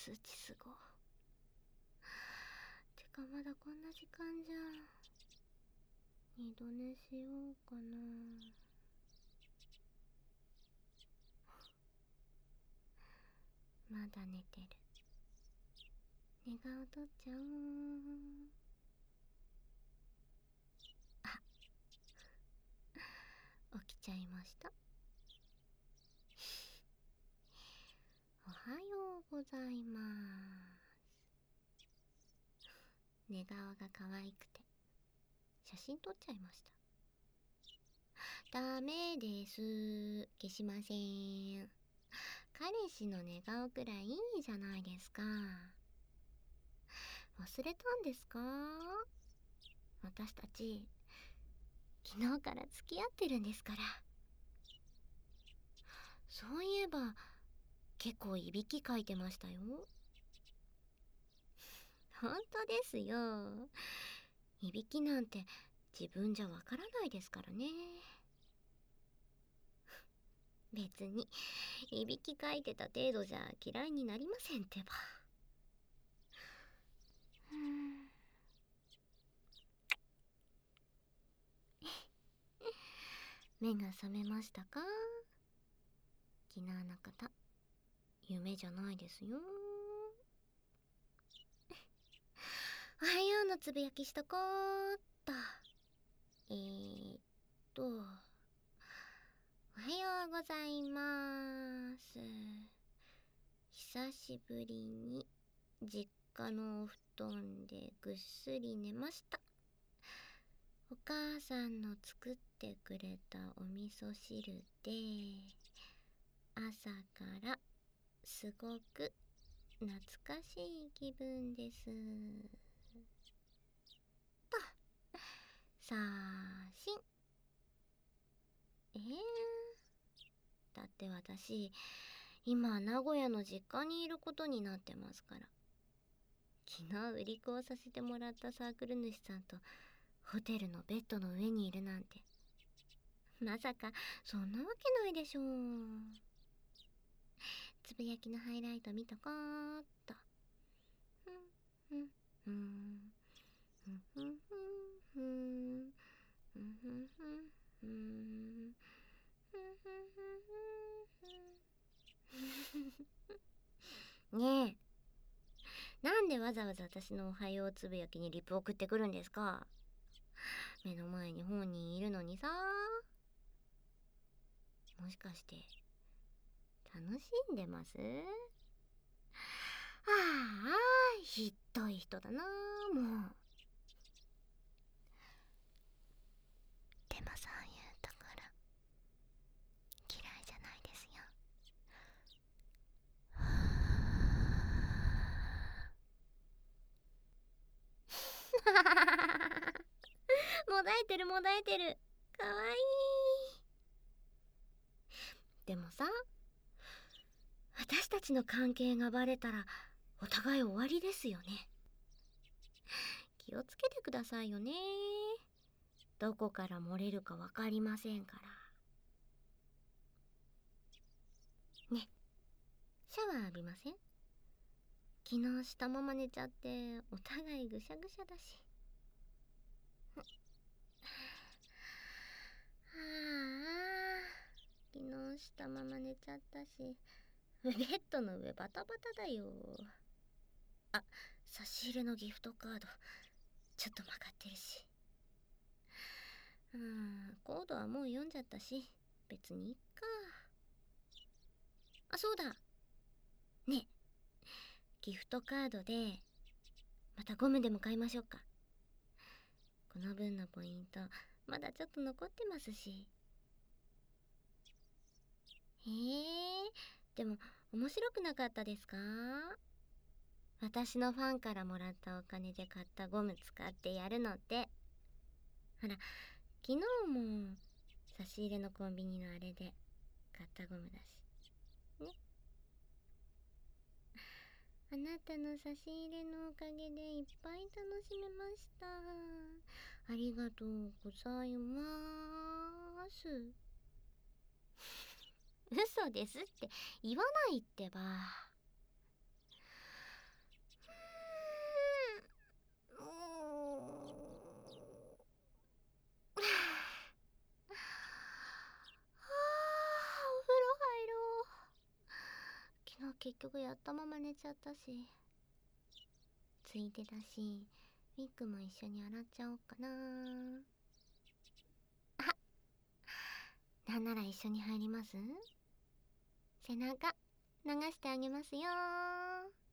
通知すご。てかまだこんな時間じゃん。二度寝しようかな。まだ寝てる。寝顔取っちゃおう。起きちゃいました。おはようございます。寝顔が可愛くて写真撮っちゃいました。ダメです。消しません。彼氏の寝顔くらいいいじゃないですか。忘れたんですか？私たち昨日から付き合ってるんですから。そういえば結構いびきかいてましたよ。本当ですよ。いびきなんて自分じゃわからないですからね。別にいびきかいてた程度じゃ嫌いになりませんってば。目が覚めましたか？昨日のこと、夢じゃないですよ。おはようのつぶやきしとこうっと。おはようございます。久しぶりに実家のお布団でぐっすり寝ました。お母さんの作ってくれたお味噌汁で朝からすごく懐かしい気分です。と、写真。だって私今名古屋の実家にいることになってますから。昨日売り子をさせてもらったサークル主さんとホテルのベッドの上にいるなんて、まさかそんなわけないでしょう。つぶやきのハイライト見とこーっと。ねえ、なんでわざわざ私のおはようつぶやきにリプ送ってくるんですか？目の前に本人いるのにさ。もしかして楽しんでます？ああ、ひどい人だなもう。でもそういうところ嫌いじゃないですよ。もだえてるもだえてる。かわいい。でもさ、私たちの関係がバレたらお互い終わりですよね。気をつけてくださいよね。どこから漏れるかわかりませんから。ね、シャワー浴びません？昨日したまま寝ちゃってお互いぐしゃぐしゃだし。はあ、昨日したまま寝ちゃったし、ベッドの上バタバタだよ。あ、差し入れのギフトカードちょっと曲がってるし。コードはもう読んじゃったし別にいっか。あ、そうだね。ギフトカードでまたゴムでも買いましょうか。この分のポイントまだちょっと残ってますし。へえ、でも面白くなかったですか？私のファンからもらったお金で買ったゴム使ってやるのって。ほら、昨日も差し入れのコンビニのあれで買ったゴムだしね。あなたの差し入れのおかげでいっぱい楽しめました。ありがとうございます。嘘ですって言わないってば。 結局やったまま寝ちゃったし。ついでだし、ウィッグも一緒に洗っちゃおうかな。なんなら一緒に入ります？背中流してあげますよー。